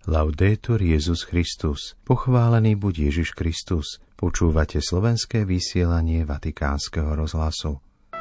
Laudetur Jesus Christus. Pochválený buď Ježiš Kristus. Počúvate slovenské vysielanie Vatikánskeho rozhlasu.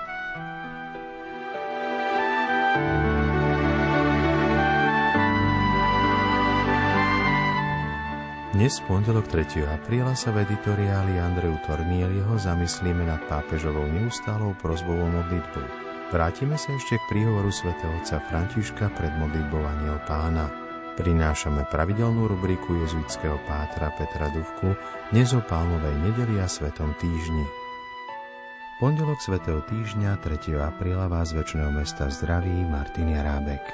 Dnes v pondelok 3. apríla sa v editoriáli Andreu Tornieliho zamyslíme nad pápežovou neustálou prosbou o modlitbu. Vrátime sa ešte k príhovoru svätého otca Františka pred modlitbou Anjel Pána. Prinášame pravidelnú rubriku jezuitského pátra Petra Dufku dnes o Palmovej nedeli a Svetom týždni. Pondelok Svätého týždňa 3. apríla vás z večného mesta zdraví Martin Jarábek.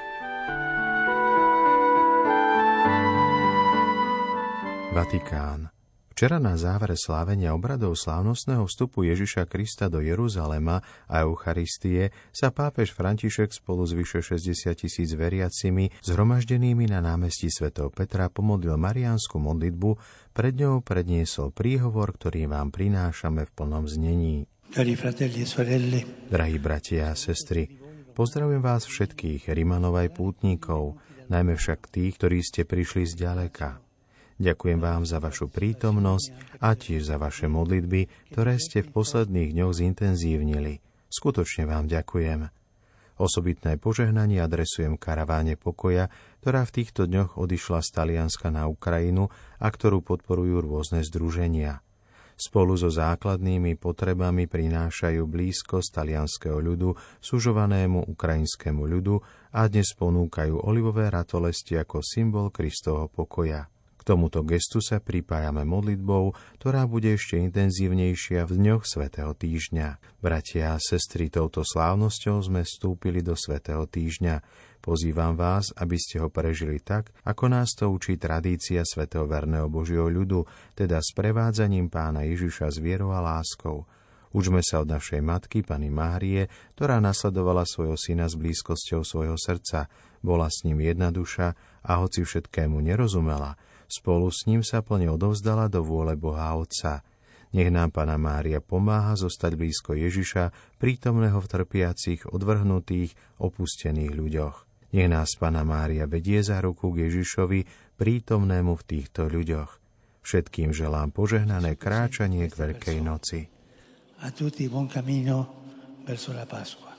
Vatikán. Včera na závere slávenia obradov slávnostného vstupu Ježiša Krista do Jeruzalema a Eucharistie sa pápež František spolu s vyše 60 000 veriacimi zhromaždenými na námestí svätého Petra pomodlil mariánsku modlitbu, pred ňou predniesol príhovor, ktorý vám prinášame v plnom znení. Drahí bratia a sestry, pozdravujem vás všetkých, Rimanov aj pútnikov, najmä však tých, ktorí ste prišli zďaleka. Ďakujem vám za vašu prítomnosť a tiež za vaše modlitby, ktoré ste v posledných dňoch zintenzívnili. Skutočne vám ďakujem. Osobitné požehnanie adresujem karaváne pokoja, ktorá v týchto dňoch odišla z Talianska na Ukrajinu a ktorú podporujú rôzne združenia. Spolu so základnými potrebami prinášajú blízkosť talianskeho ľudu sužovanému ukrajinskému ľudu a dnes ponúkajú olivové ratolesti ako symbol Kristovho pokoja. K tomuto gestu sa pripájame modlitbou, ktorá bude ešte intenzívnejšia v dňoch Svätého týždňa. Bratia a sestry, touto slávnosťou sme vstúpili do Svätého týždňa. Pozývam vás, aby ste ho prežili tak, ako nás to učí tradícia svätého verného Božieho ľudu, teda s prevádzaním Pána Ježiša s vierou a láskou. Učme sa od našej matky, Panny Márie, ktorá nasledovala svojho syna s blízkosťou svojho srdca. Bola s ním jedna duša a hoci všetkému nerozumela, spolu s ním sa plne odovzdala do vôle Boha Otca. Nech nám Panna Mária pomáha zostať blízko Ježiša, prítomného v trpiacich, odvrhnutých, opustených ľuďoch. Nech nás Panna Mária vedie za ruku k Ježišovi, prítomnému v týchto ľuďoch. Všetkým želám požehnané kráčanie k Veľkej noci. A tutti buon cammino verso la Pasqua.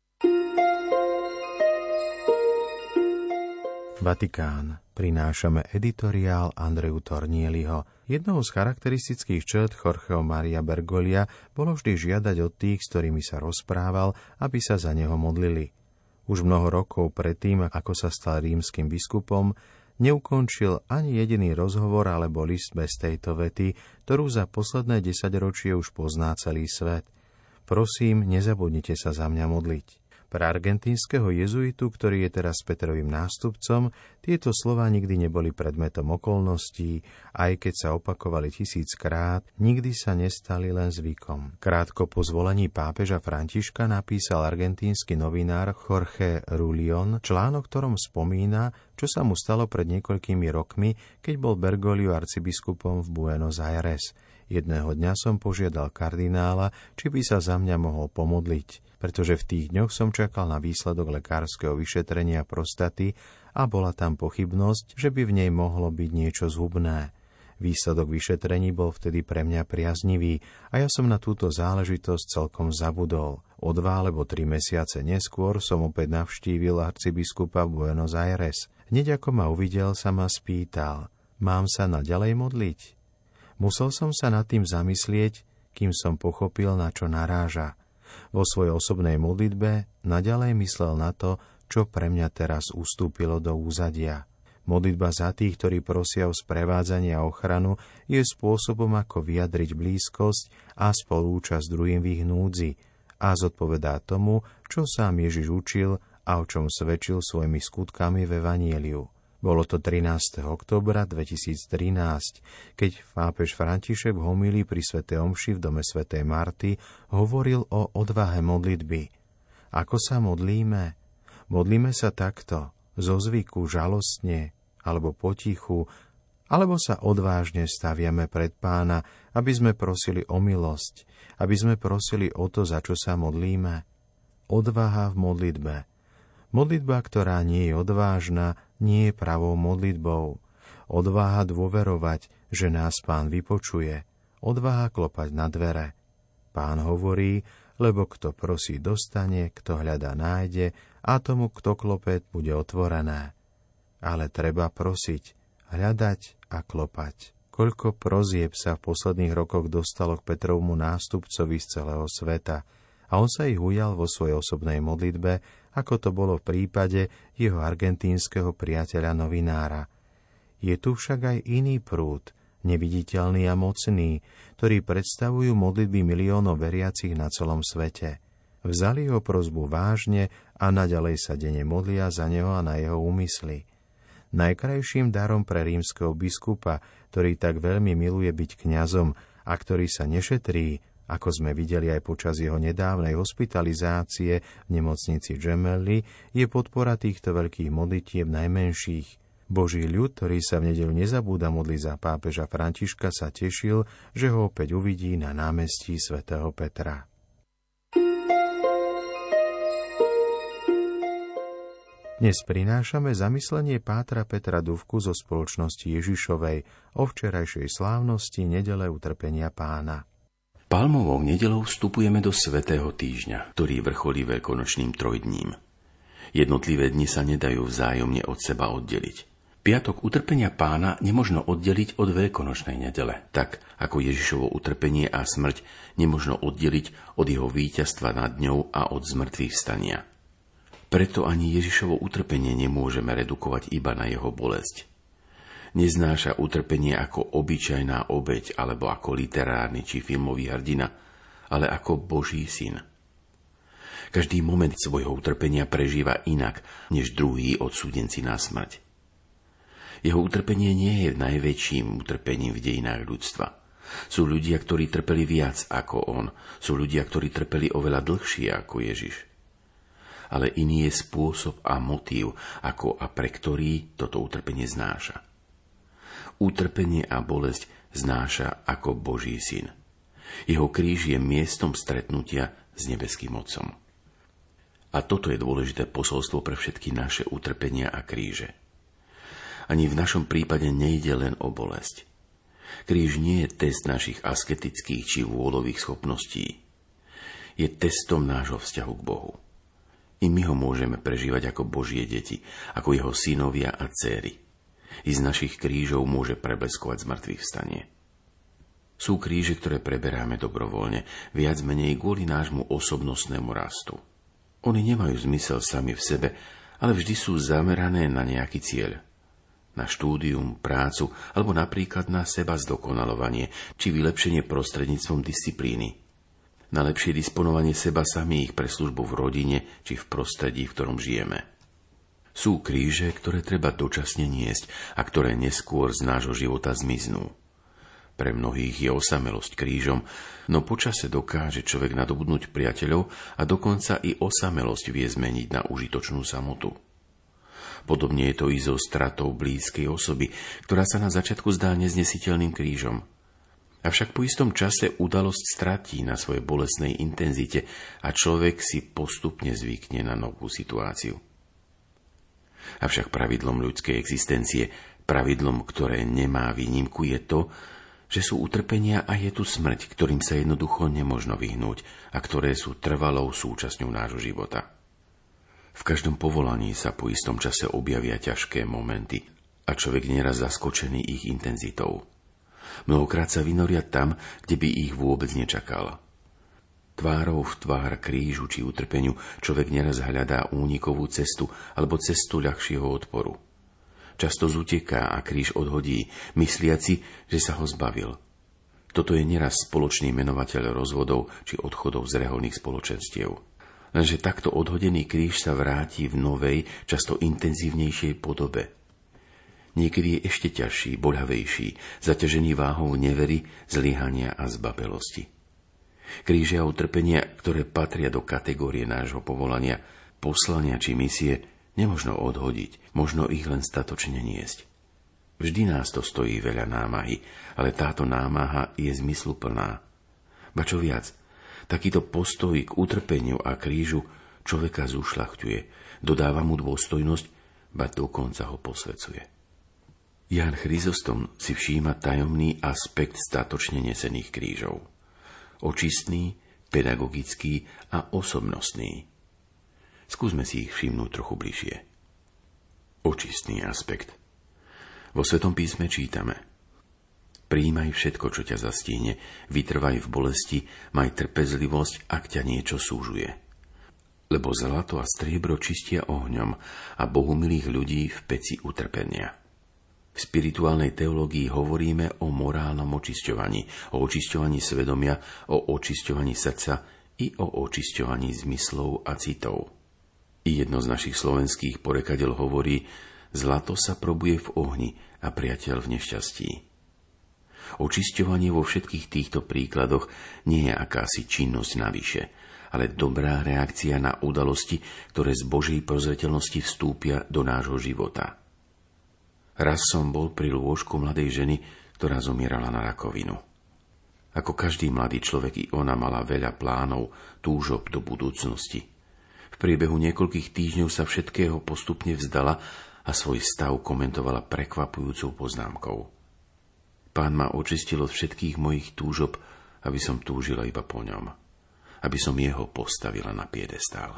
Vatikán. Prinášame editoriál Andreu Tornieliho. Jednou z charakteristických črt Jorgeho Maria Bergoglia bolo vždy žiadať od tých, s ktorými sa rozprával, aby sa za neho modlili. Už mnoho rokov predtým, ako sa stal rímskym biskupom, neukončil ani jediný rozhovor alebo list bez tejto vety, ktorú za posledné 10 ročie už pozná celý svet. Prosím, nezabudnite sa za mňa modliť. Pre argentínskeho jezuitu, ktorý je teraz Petrovým nástupcom, tieto slová nikdy neboli predmetom okolností, aj keď sa opakovali 1000-krát, nikdy sa nestali len zvykom. Krátko po zvolení pápeža Františka napísal argentínsky novinár Jorge Rulión článok, ktorom spomína, čo sa mu stalo pred niekoľkými rokmi, keď bol Bergoglio arcibiskupom v Buenos Aires. Jedného dňa som požiadal kardinála, či by sa za mňa mohol pomodliť, pretože v tých dňoch som čakal na výsledok lekárskeho vyšetrenia prostaty a bola tam pochybnosť, že by v nej mohlo byť niečo zhubné. Výsledok vyšetrení bol vtedy pre mňa priaznivý a ja som na túto záležitosť celkom zabudol. O 2 alebo 3 mesiace neskôr som opäť navštívil arcibiskupa v Buenos Aires. Hneď ako ma uvidel, sa ma spýtal, mám sa naďalej modliť? Musel som sa nad tým zamyslieť, kým som pochopil, na čo naráža. Vo svojej osobnej modlitbe naďalej myslel na to, čo pre mňa teraz ustúpilo do úzadia. Modlitba za tých, ktorí prosia o sprevádzanie a ochranu, je spôsobom, ako vyjadriť blízkosť a spolúčasť druhým v ich núdzi a zodpovedá tomu, čo sám Ježiš učil a o čom svedčil svojimi skutkami v Evanjeliu. Bolo to 13. októbra 2013, keď pápež František v homílii pri svätej omši v dome svätej Marty hovoril o odvahe modlitby. Ako sa modlíme? Modlíme sa takto, zo zvyku, žalostne, alebo potichu, alebo sa odvážne staviame pred Pána, aby sme prosili o milosť, aby sme prosili o to, za čo sa modlíme. Odvaha v modlitbe. Modlitba, ktorá nie je odvážna, nie je pravou modlitbou. odvaha dôverovať, že nás Pán vypočuje, odvaha klopať na dvere. Pán hovorí, lebo kto prosí dostane, kto hľadá nájde a tomu, kto klope, bude otvorené. Ale treba prosiť, hľadať a klopať. Koľko prozieb sa v posledných rokoch dostalo k Petrovmu nástupcovi z celého sveta a on sa ich ujal vo svojej osobnej modlitbe, ako to bolo v prípade jeho argentínskeho priateľa novinára. Je tu však aj iný prúd, neviditeľný a mocný, ktorý predstavujú modlitby miliónov veriacich na celom svete. Vzali jeho prosbu vážne a naďalej sa denne modlia za neho a na jeho úmysly. Najkrajším darom pre rímskeho biskupa, ktorý tak veľmi miluje byť kňazom a ktorý sa nešetrí, ako sme videli aj počas jeho nedávnej hospitalizácie v nemocnici Gemelli, je podpora týchto veľkých modlitieb najmenších. Boží ľud, ktorý sa v nedeľu nezabúda modliť za pápeža Františka, sa tešil, že ho opäť uvidí na námestí svätého Petra. Dnes prinášame zamyslenie pátra Petra Dufku zo spoločnosti Ježišovej o včerajšej slávnosti nedele utrpenia Pána. Palmovou nedeľou vstupujeme do svätého týždňa, ktorý vrcholí veľkonočným trojdním. Jednotlivé dni sa nedajú vzájomne od seba oddeliť. Piatok utrpenia Pána nemožno oddeliť od veľkonočnej nedele, tak ako Ježišovo utrpenie a smrť nemožno oddeliť od jeho víťazstva nad ňou a od zmrtvých vstania. Preto ani Ježišovo utrpenie nemôžeme redukovať iba na jeho bolesť. Neznáša utrpenie ako obyčajná obeť alebo ako literárny či filmový hrdina, ale ako Boží syn. Každý moment svojho utrpenia prežíva inak, než druhý odsúdenci na smrť. Jeho utrpenie nie je najväčším utrpením v dejinách ľudstva. Sú ľudia, ktorí trpeli viac ako on. Sú ľudia, ktorí trpeli oveľa dlhšie ako Ježiš. Ale iný je spôsob a motív, ako a pre ktorý toto utrpenie znáša. Utrpenie a bolesť znáša ako Boží syn. Jeho kríž je miestom stretnutia s nebeským Otcom. A toto je dôležité posolstvo pre všetky naše utrpenia a kríže. Ani v našom prípade nejde len o bolesť. Kríž nie je test našich asketických či vôľových schopností. Je testom nášho vzťahu k Bohu. I my ho môžeme prežívať ako Božie deti, ako jeho synovia a dcéry. I z našich krížov môže prebleskovať zmrtvých vstanie. Sú kríže, ktoré preberáme dobrovoľne, viac menej kvôli nášmu osobnostnému rastu. Oni nemajú zmysel sami v sebe, ale vždy sú zamerané na nejaký cieľ. Na štúdium, prácu, alebo napríklad na seba zdokonalovanie, či vylepšenie prostredníctvom disciplíny. Na lepšie disponovanie seba samých pre službu v rodine či v prostredí, v ktorom žijeme. Sú kríže, ktoré treba dočasne niesť a ktoré neskôr z nášho života zmiznú. Pre mnohých je osamelosť krížom, no počase dokáže človek nadobudnúť priateľov a dokonca i osamelosť vie zmeniť na užitočnú samotu. Podobne je to i so stratou blízkej osoby, ktorá sa na začiatku zdá neznesiteľným krížom. Avšak po istom čase udalosť stratí na svojej bolestnej intenzite a človek si postupne zvykne na novú situáciu. Avšak pravidlom ľudskej existencie, pravidlom, ktoré nemá výnimku, je to, že sú utrpenia a je tu smrť, ktorým sa jednoducho nemožno vyhnúť a ktoré sú trvalou súčasťou nášho života. V každom povolaní sa po istom čase objavia ťažké momenty a človek nieraz zaskočený ich intenzitou. Mnohokrát sa vynoria tam, kde by ich vôbec nečakal. Tvárou v tvár krížu či utrpeniu človek neraz hľadá únikovú cestu alebo cestu ľahšieho odporu. Často zuteká a kríž odhodí, mysliaci, že sa ho zbavil. Toto je neraz spoločný menovateľ rozvodov či odchodov z reholných spoločenstiev. Lenže takto odhodený kríž sa vráti v novej, často intenzívnejšej podobe. Niekedy je ešte ťažší, boľavejší, zaťažený váhou nevery, zlyhania a zbabelosti. Kríže a utrpenia, ktoré patria do kategórie nášho povolania, poslania či misie, nemožno odhodiť, možno ich len statočne niesť. Vždy nás to stojí veľa námahy, ale táto námaha je zmysluplná. Ba čo viac, takýto postoj k utrpeniu a krížu človeka zušľachťuje, dodáva mu dôstojnosť, ba dokonca ho posvecuje. Ján Chryzostom si všíma tajomný aspekt statočne nesených krížov. Očistný, pedagogický a osobnostný. Skúsme si ich všimnúť trochu bližšie. Očistný aspekt. Vo Svetom písme čítame: Prijímaj všetko, čo ťa zastihne, vytrvaj v bolesti, maj trpezlivosť, ak ťa niečo súžuje. Lebo zlato a striebro čistia ohňom a bohumilých ľudí v peci utrpenia. V spirituálnej teológii hovoríme o morálnom očisťovaní, o očisťovaní svedomia, o očisťovaní srdca i o očisťovaní zmyslov a citov. I jedno z našich slovenských porekadiel hovorí: zlato sa probuje v ohni a priateľ v nešťastí. Očisťovanie vo všetkých týchto príkladoch nie je akási činnosť navyše, ale dobrá reakcia na udalosti, ktoré z Božej prozreteľnosti vstúpia do nášho života. Raz som bol pri lôžku mladej ženy, ktorá zomierala na rakovinu. Ako každý mladý človek, i ona mala veľa plánov, túžob do budúcnosti. V priebehu niekoľkých týždňov sa všetkého postupne vzdala a svoj stav komentovala prekvapujúcou poznámkou: Pán ma očistil od všetkých mojich túžob, aby som túžila iba po ňom, aby som jeho postavila na piedestál.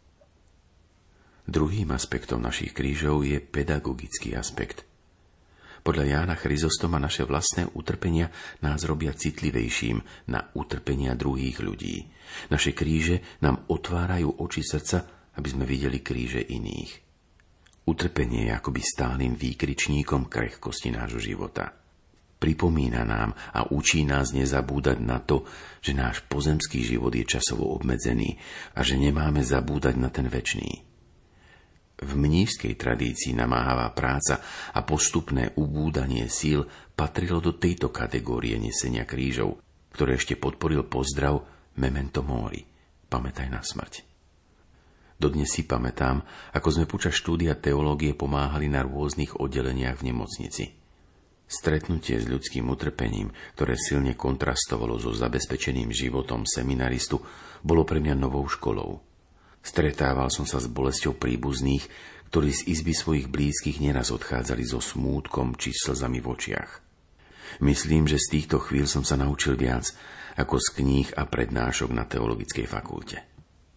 Druhým aspektom našich krížov je pedagogický aspekt. Podľa Jána Chryzostoma naše vlastné utrpenia nás robia citlivejším na utrpenia druhých ľudí. Naše kríže nám otvárajú oči srdca, aby sme videli kríže iných. Utrpenie je akoby stálym výkričníkom krehkosti nášho života. Pripomína nám a učí nás nezabúdať na to, že náš pozemský život je časovo obmedzený a že nemáme zabúdať na ten večný. V mníšskej tradícii namáhavá práca a postupné ubúdanie síl patrilo do tejto kategórie nesenia krížov, ktoré ešte podporil pozdrav memento mori, pamätaj na smrť. Dodnes si pamätám, ako sme počas štúdia teológie pomáhali na rôznych oddeleniach v nemocnici. Stretnutie s ľudským utrpením, ktoré silne kontrastovalo so zabezpečeným životom seminaristu, bolo pre mňa novou školou. Stretával som sa s bolesťou príbuzných, ktorí z izby svojich blízkych neraz odchádzali so smútkom či slzami v očiach. Myslím, že z týchto chvíľ som sa naučil viac ako z kníh a prednášok na teologickej fakulte.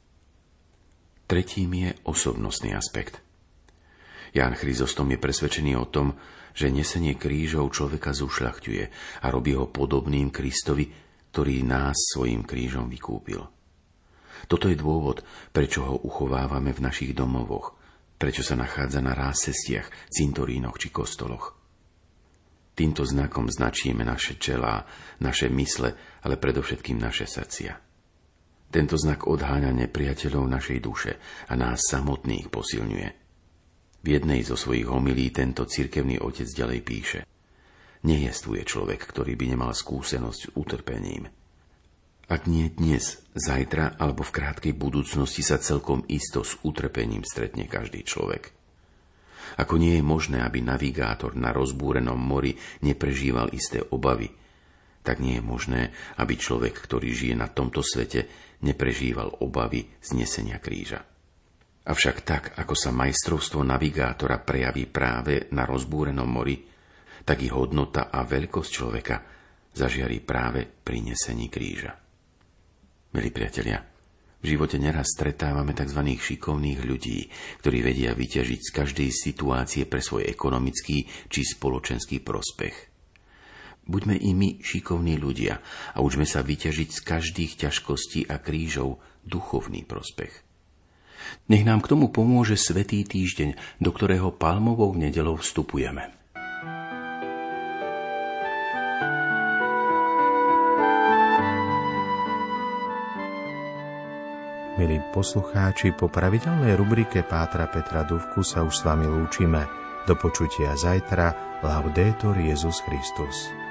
Tretím je osobnostný aspekt. Ján Chryzostom je presvedčený o tom, že nesenie krížov človeka zušľachťuje a robí ho podobným Kristovi, ktorý nás svojím krížom vykúpil. Toto je dôvod, prečo ho uchovávame v našich domovoch, prečo sa nachádza na rázcestiach, cintorínoch či kostoloch. Týmto znakom značíme naše čelá, naše mysle, ale predovšetkým naše srdcia. Tento znak odháňa nepriateľov našej duše a nás samotných posilňuje. V jednej zo svojich homilí tento cirkevný otec ďalej píše: Nejestvuje človek, ktorý by nemal skúsenosť s utrpením. Ak nie dnes, zajtra alebo v krátkej budúcnosti sa celkom isto s utrpením stretne každý človek. Ako nie je možné, aby navigátor na rozbúrenom mori neprežíval isté obavy, tak nie je možné, aby človek, ktorý žije na tomto svete, neprežíval obavy z nesenia kríža. Avšak tak, ako sa majstrovstvo navigátora prejaví práve na rozbúrenom mori, tak i hodnota a veľkosť človeka zažiari práve pri nesení kríža. Milí priatelia, v živote neraz stretávame tzv. Šikovných ľudí, ktorí vedia vyťažiť z každej situácie pre svoj ekonomický či spoločenský prospech. Buďme i my šikovní ľudia a učme sa vyťažiť z každých ťažkostí a krížov duchovný prospech. Nech nám k tomu pomôže Svätý týždeň, do ktorého palmovou nedeľou vstupujeme. Milí poslucháči, po pravidelnej rubrike Pátra Petra Dufku sa už s vami lúčime. Do počutia zajtra. Laudetur Jesus Christus.